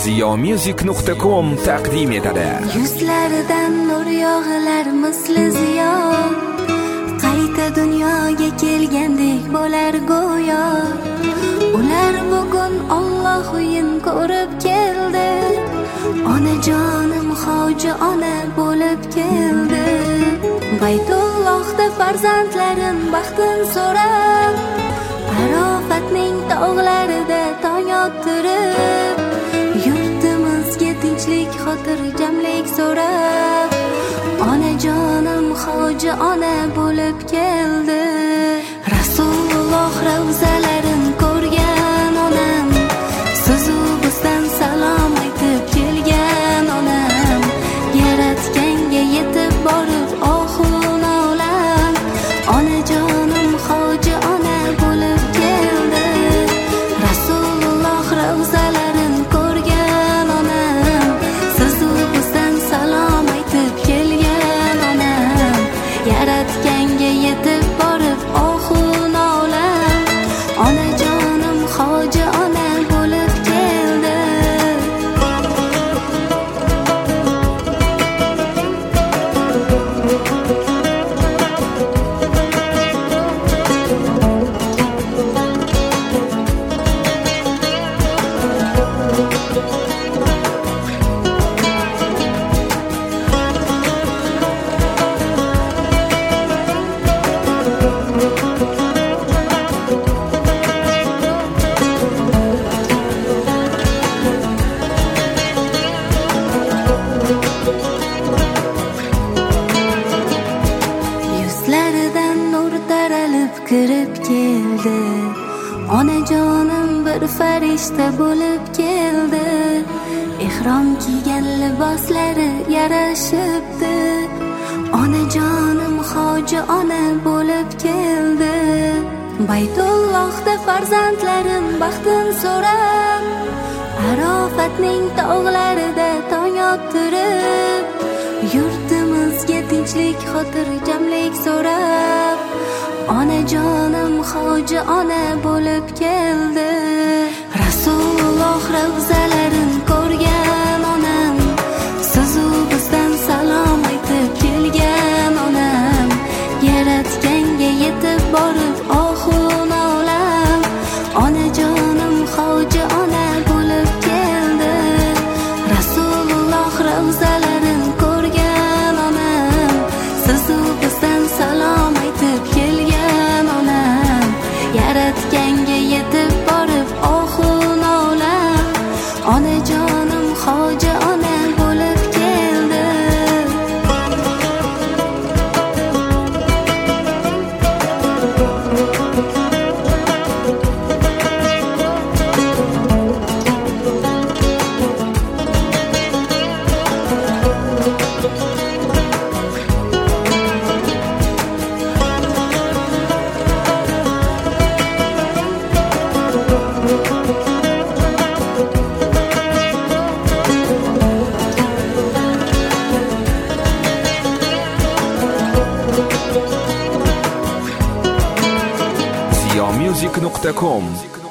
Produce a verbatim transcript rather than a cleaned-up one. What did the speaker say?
ziyo music nuqta com taqdim etadi. Yuzlaridan nur yog'ilar misli ziyo, qayta dunyoga kelgandek bo'lar go'yo. Ular bugun Alloh o'yin ko'rib keldi, onajonim hoji ona bo'lib keldi. Baytullohda farzandlarim baxtin so'rab, Arofatning tog'larida tong ottirib, yurtimizga tinchlik xotirjamlik so'rab, onajonim hoji ona bo'lib keldi. Rasululloh ravzalarin ko'rgan onam, sizu bizdan salom aytib kelgan onam, yaratganga yetib borib oxun olam, onajonim hoji ona bo'lib keldi. Rasululloh ravzalarin ko'rgan onam, sizu bizdan salom aytib kelgan onam, yaratganga yetib borib oxun olam, onajonim hoji ona bo'lib keldi. Yuzlaridan nur taralib kirib keldi, onajonim bir farishta bo'lib keldi. Ihrom kiygan liboslari yarashibdi, onajonim hoji ona bo'lib keldi. Baytullohda farzandlarim baxtin so'rab, Arofatning tog'larida tong ottirib, yurtimizga tinchlik xotirjamlik so'rab, onajonim hoji ona bo'lib keldi. Rasululloh ravzalarin ko'rgan onam, sizu bizdan salom aytib kelgan onam, yaratganga yetib borib oxun olam, onajonim hoji ona bo'lib keldi. Rasululloh ravzalarin ko'rgan onam, sizu bizdan salom aytib kelgan onam, yaratganga yetib borib oxun olam, onajonim hoji ona bo'lib keldi. ziyo music nuqta com